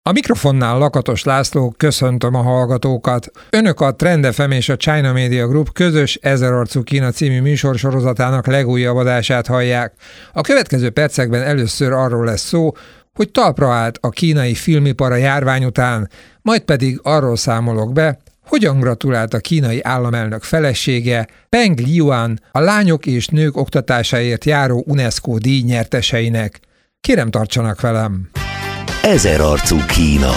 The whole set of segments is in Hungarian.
A mikrofonnál Lakatos László, köszöntöm a hallgatókat. Önök a Trend FM és a China Media Group közös 1000 arcú Kína című műsorsorozatának legújabb adását hallják. A következő percekben először arról lesz szó, hogy talpra állt a kínai filmipar a járvány után, majd pedig arról számolok be, hogyan gratulált a kínai államelnök felesége, Peng Liyuan, a lányok és nők oktatásáért járó UNESCO díj nyerteseinek. Kérem, tartsanak velem! 1000 arcú Kína.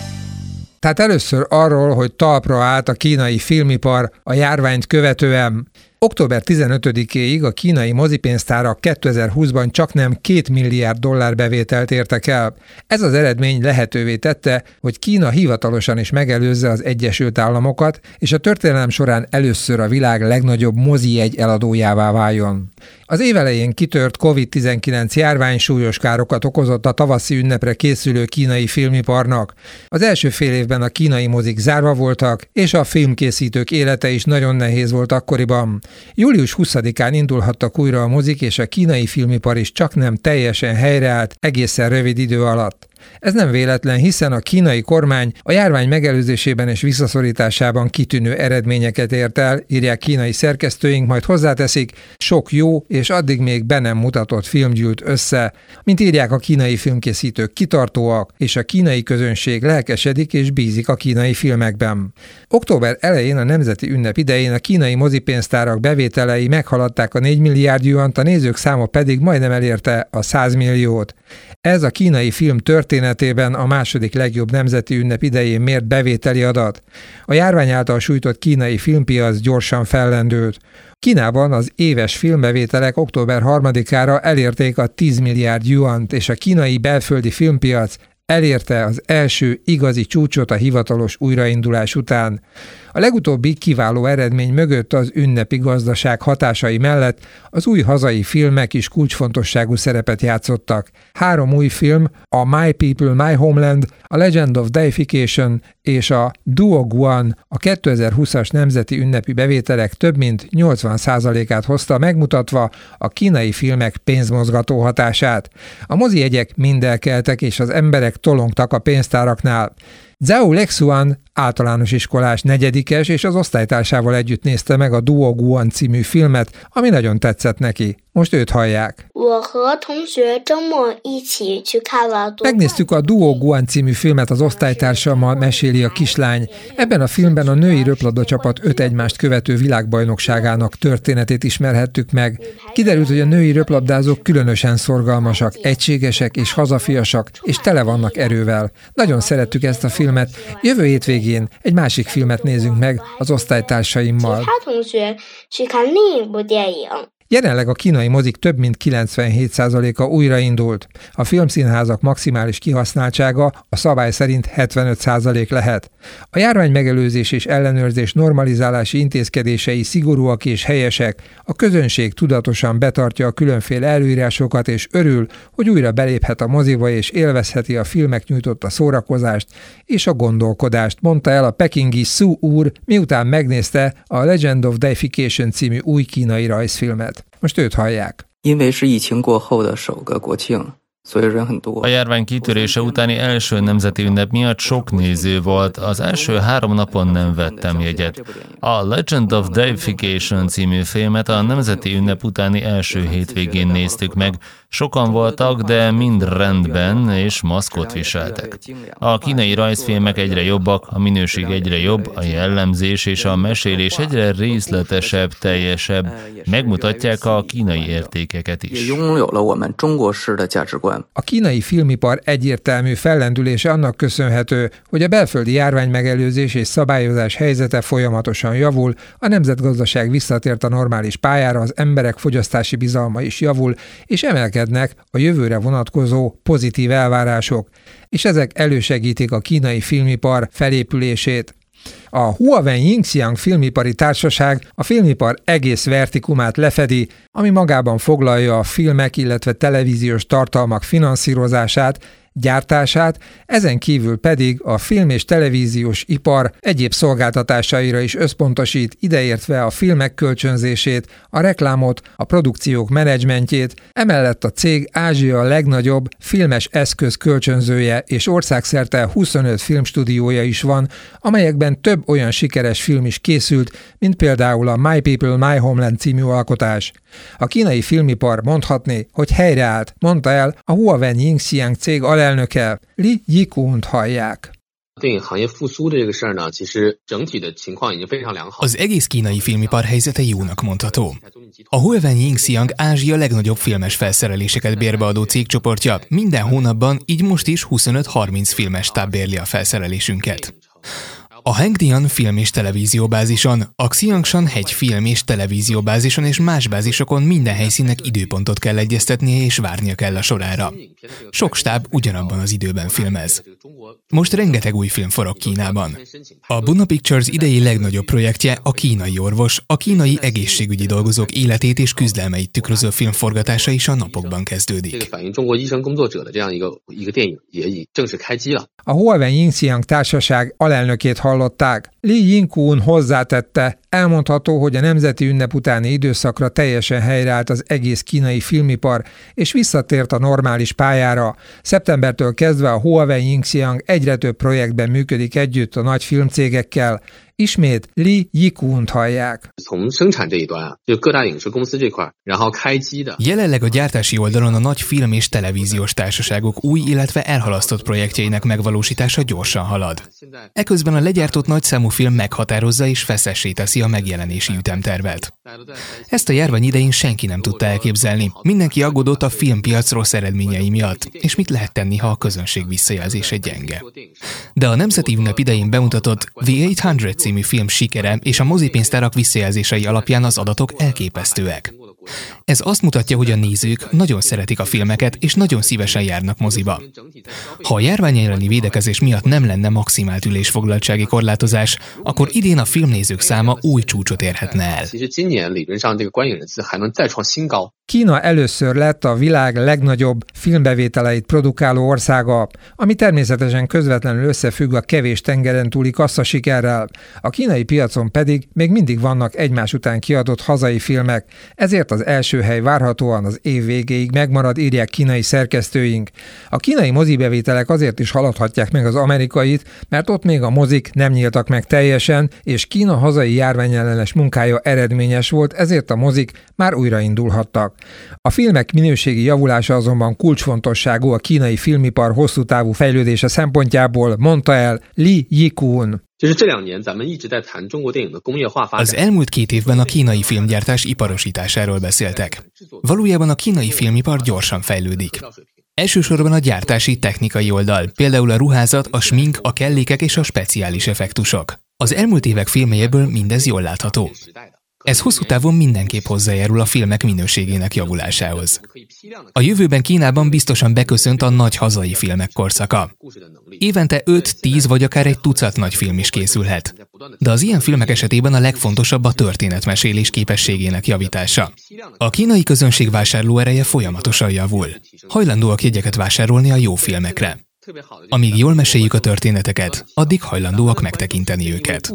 Tehát először arról, hogy talpra állt a kínai filmipar a járványt követően. Október 15-éig a kínai mozipénztárak 2020-ban csaknem $2 milliárd bevételt értek el. Ez az eredmény lehetővé tette, hogy Kína hivatalosan is megelőzze az Egyesült Államokat, és a történelem során először a világ legnagyobb mozijegy eladójává váljon. Az év elején kitört COVID-19 járvány súlyos károkat okozott a tavaszi ünnepre készülő kínai filmiparnak. Az első fél évben a kínai mozik zárva voltak, és a filmkészítők élete is nagyon nehéz volt akkoriban. Július 20-án indulhattak újra a mozik, és a kínai filmipar is csaknem teljesen helyreállt egészen rövid idő alatt. Ez nem véletlen, hiszen a kínai kormány a járvány megelőzésében és visszaszorításában kitűnő eredményeket ért el, írják kínai szerkesztőink, majd hozzáteszik, sok jó és addig még be nem mutatott film gyűlt össze. Mint írják, a kínai filmkészítők kitartóak, és a kínai közönség lelkesedik és bízik a kínai filmekben. Október elején a nemzeti ünnep idején a kínai mozipénztárak bevételei meghaladták a 4 milliárd juant, a nézők száma pedig majdnem elérte a 100 milliót. Ez a kínai film történetében a második legjobb nemzeti ünnep idején mért bevételi adat. A járvány által sújtott kínai filmpiac gyorsan fellendült. Kínában az éves filmbevételek október 3-ára elérték a 10 milliárd juant, és a kínai belföldi filmpiac elérte az első igazi csúcsot a hivatalos újraindulás után. A legutóbbi kiváló eredmény mögött az ünnepi gazdaság hatásai mellett az új hazai filmek is kulcsfontosságú szerepet játszottak. 3 új film, a My People, My Homeland, a Legend of Deification és a Duo Guan a 2020-as nemzeti ünnepi bevételek több mint 80%-át hozta, megmutatva a kínai filmek pénzmozgató hatását. A mozijegyek mind elkeltek, és az emberek tolongtak a pénztáraknál. Zhao Lexuan általános iskolás negyedikes, és az osztálytársával együtt nézte meg a Duo Guan című filmet, ami nagyon tetszett neki. Most őt hallják. Megnéztük a Duo Guan című filmet az osztálytársammal, meséli a kislány. Ebben a filmben a női röplabda csapat 5 egymást követő világbajnokságának történetét ismerhettük meg. Kiderült, hogy a női röplabdázók különösen szorgalmasak, egységesek és hazafiasak, és tele vannak erővel. Nagyon szerettük ezt a filmet. Jövő hétvégén egy másik filmet nézünk meg az osztálytársaimmal. Jelenleg a kínai mozik több mint 97%-a újraindult. A filmszínházak maximális kihasználtsága a szabály szerint 75% lehet. A járvány megelőzés és ellenőrzés normalizálási intézkedései szigorúak és helyesek. A közönség tudatosan betartja a különféle előírásokat és örül, hogy újra beléphet a moziba és élvezheti a filmek nyújtotta szórakozást és a gondolkodást, mondta el a pekingi Su úr, miután megnézte a Legend of Deification című új kínai rajzfilmet. Most őt hallják. A járvány kitörése utáni első nemzeti ünnep miatt sok néző volt, az első 3 napon nem vettem jegyet. A Legend of Deification című filmet a nemzeti ünnep utáni első hétvégén néztük meg. Sokan voltak, de mind rendben, és maszkot viseltek. A kínai rajzfilmek egyre jobbak, a minőség egyre jobb, a jellemzés és a mesélés egyre részletesebb, teljesebb, megmutatják a kínai értékeket is. A kínai filmipar egyértelmű fellendülése annak köszönhető, hogy a belföldi járvány megelőzés és szabályozás helyzete folyamatosan javul, a nemzetgazdaság visszatért a normális pályára, az emberek fogyasztási bizalma is javul, és emelkednek a jövőre vonatkozó pozitív elvárások, és ezek elősegítik a kínai filmipar felépülését. A Huawei Yingxiang Filmipari Társaság a filmipar egész vertikumát lefedi, ami magában foglalja a filmek, illetve televíziós tartalmak finanszírozását, gyártását, ezen kívül pedig a film és televíziós ipar egyéb szolgáltatásaira is összpontosít, ideértve a filmek kölcsönzését, a reklámot, a produkciók menedzsmentjét, emellett a cég Ázsia legnagyobb filmes eszköz kölcsönzője és országszerte 25 filmstúdiója is van, amelyekben több olyan sikeres film is készült, mint például a My People, My Homeland című alkotás. A kínai filmipar mondhatni, hogy helyreállt, mondta el a Huawen Yingxiang cég alelnöke. Li Yikun-t hallják. Az egész kínai filmipar helyzete jónak mondható. A Huawen Yingxiang Ázsia legnagyobb filmes felszereléseket bérbeadó cégcsoportja minden hónapban, így most is 25-30 filmes stáb bérli a felszerelésünket. A Hengdian film- és televízióbázison, a Xiangshan hegy film- és televízióbázison és más bázisokon minden helyszínnek időpontot kell egyeztetnie és várnia kell a sorára. Sok stáb ugyanabban az időben filmez. Most rengeteg új film forog Kínában. A Buna Pictures idei legnagyobb projektje a kínai orvos, a kínai egészségügyi dolgozók életét és küzdelmeit tükröző filmforgatása is a napokban kezdődik. A Huawen Yingxiang társaság alelnökét hallották. Li Yikun hozzátette, elmondható, hogy a nemzeti ünnep utáni időszakra teljesen helyreállt az egész kínai filmipar, és visszatért a normális pályára. Szeptembertől kezdve a Huawen Yingxiang egyre több projektben működik együtt a nagy filmcégekkel. Ismét Li Yikun-t hallják. Jelenleg a gyártási oldalon a nagy film- és televíziós társaságok új, illetve elhalasztott projektjeinek megvalósítása gyorsan halad. Eközben a legyártott nagyszámú film meghatározza és feszessé teszi a megjelenési ütemtervet. Ezt a járvány idején senki nem tudta elképzelni. Mindenki aggódott a filmpiac rossz eredményei miatt, és mit lehet tenni, ha a közönség visszajelzése gyenge. De a nemzeti ünnep idején bemutatott The 800 című film sikere és a mozipénztárak visszajelzései alapján az adatok elképesztőek. Ez azt mutatja, hogy a nézők nagyon szeretik a filmeket, és nagyon szívesen járnak moziba. Ha a járvány elleni védekezés miatt nem lenne maximált ülésfoglaltsági korlátozás, akkor idén a filmnézők száma új csúcsot érhetne el. Kína először lett a világ legnagyobb filmbevételeit produkáló országa, ami természetesen közvetlenül összefügg a kevés tengeren túli kasszasikerrel. A kínai piacon pedig még mindig vannak egymás után kiadott hazai filmek, ezért az első hely várhatóan az év végéig megmarad, írják kínai szerkesztőink. A kínai mozibevételek azért is haladhatják meg az amerikait, mert ott még a mozik nem nyíltak meg teljesen, és Kína hazai járványellenes munkája eredményes volt, ezért a mozik már újraindulhattak. A filmek minőségi javulása azonban kulcsfontosságú a kínai filmipar hosszú távú fejlődése szempontjából, mondta el Li Yikun. Az elmúlt 2 évben a kínai filmgyártás iparosításáról beszéltek. Valójában a kínai filmipar gyorsan fejlődik. Elsősorban a gyártási technikai oldal, például a ruházat, a smink, a kellékek és a speciális effektusok. Az elmúlt évek filmjéből mindez jól látható. Ez hosszú távon mindenképp hozzájárul a filmek minőségének javulásához. A jövőben Kínában biztosan beköszönt a nagy hazai filmek korszaka. Évente 5-10 vagy akár egy tucat nagy film is készülhet. De az ilyen filmek esetében a legfontosabb a történetmesélés képességének javítása. A kínai közönség vásárlóereje folyamatosan javul. Hajlandóak jegyeket vásárolni a jó filmekre. Amíg jól meséljük a történeteket, addig hajlandóak megtekinteni őket.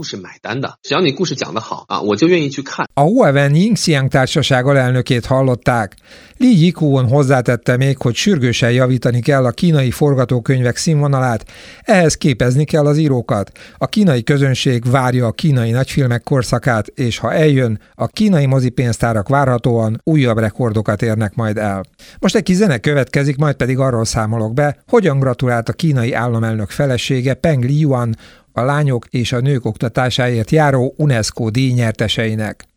A Huawen Yingxiang társaság alelnökét hallották. Li Yikun hozzátette még, hogy sürgősen javítani kell a kínai forgatókönyvek színvonalát, ehhez képezni kell az írókat. A kínai közönség várja a kínai nagyfilmek korszakát, és ha eljön, a kínai mozipénztárak várhatóan újabb rekordokat érnek majd el. Most egy kis zene következik, majd pedig arról számolok be, hogyan gratulált a kínai államelnök felesége Peng Liyuan a lányok és a nők oktatásáért járó UNESCO díj nyerteseinek.